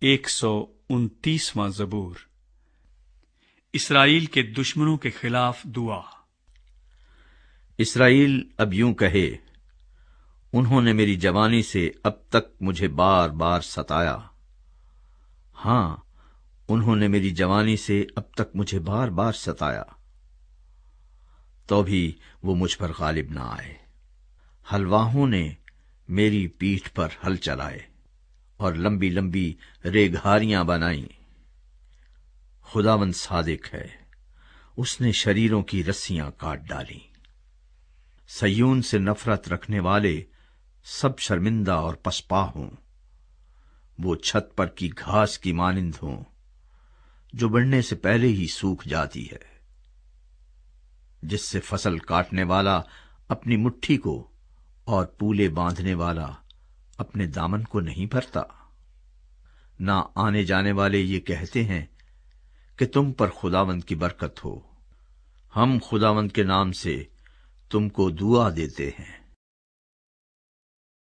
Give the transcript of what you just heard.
129واں زبور۔ اسرائیل کے دشمنوں کے خلاف دعا۔ اسرائیل اب یوں کہے، انہوں نے میری جوانی سے اب تک مجھے بار بار ستایا۔ ہاں، انہوں نے میری جوانی سے اب تک مجھے بار بار ستایا، تو بھی وہ مجھ پر غالب نہ آئے۔ حلواہوں نے میری پیٹھ پر ہل چلائے اور لمبی لمبی ریگھاریاں بنائیں۔ خداوند صادق ہے، اس نے شریروں کی رسیاں کاٹ ڈالیں۔ صیون سے نفرت رکھنے والے سب شرمندہ اور پسپا ہوں، وہ چھت پر کی گھاس کی مانند ہوں جو بڑھنے سے پہلے ہی سوکھ جاتی ہے، جس سے فصل کاٹنے والا اپنی مٹھی کو اور پولے باندھنے والا اپنے دامن کو نہیں بھرتا۔ نہ آنے جانے والے یہ کہتے ہیں کہ تم پر خداوند کی برکت ہو، ہم خداوند کے نام سے تم کو دعا دیتے ہیں۔